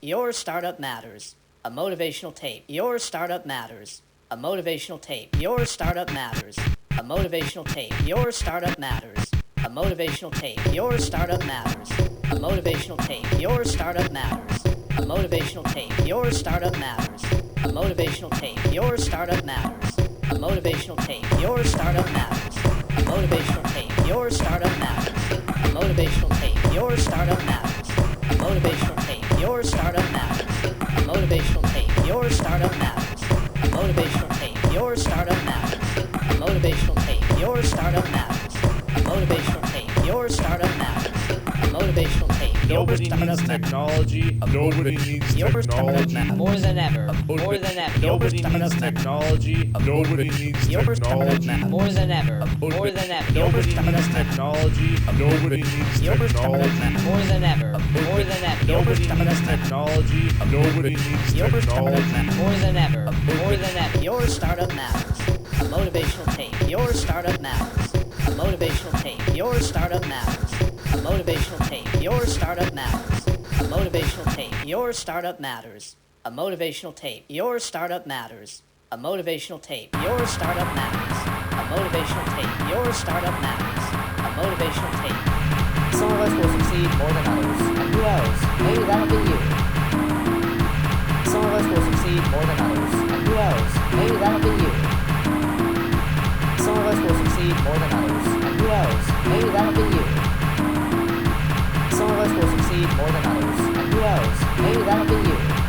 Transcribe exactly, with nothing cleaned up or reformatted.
Your Startup Matters, a motivational tape. Your Startup Matters, a motivational tape. Your Startup Matters, a motivational tape. Your Startup Matters, a motivational tape. Your Startup Matters, a motivational tape. Your Startup Matters, a motivational tape. Your Startup Matters, a motivational tape. Your Startup Matters, a motivational tape. Your Startup Matters, a motivational tape. Your Startup Matters, a motivational tape. Your Startup Matters, a motivational tape. Your Startup Matters, a motivational tape. Your Startup Matters, a motivational tape. Your Startup Matters, a motivational tape. Your Startup Matters, a motivational tape. Your Startup Matters, a motivational tape. Nobody needs technology. Nobody needs technology. More than ever. More than ever. Nobody needs technology. Nobody needs technology. More than ever. More than ever. Nobody needs technology. Nobody needs technology. More than ever. More than ever. Nobody needs technology. Nobody needs technology. More than ever. More than ever. Your Startup Matters, a motivational tape. Your Startup Matters, a motivational tape. Your Startup Matters, a motivational tape. Your Startup Matters, a motivational tape. Your Startup Matters, a motivational tape. Your Startup Matters, a motivational tape. Your Startup Matters, a motivational tape. Your Startup Matters, a motivational tape. Some of us will succeed more than others. And who knows? Maybe that'll be you. Some of us will succeed more than others. And who knows? Maybe that'll be you. Some of us will succeed more than others. And who knows? Maybe that'll be you. Some of us will succeed more than others. And who knows? Maybe that'll be you.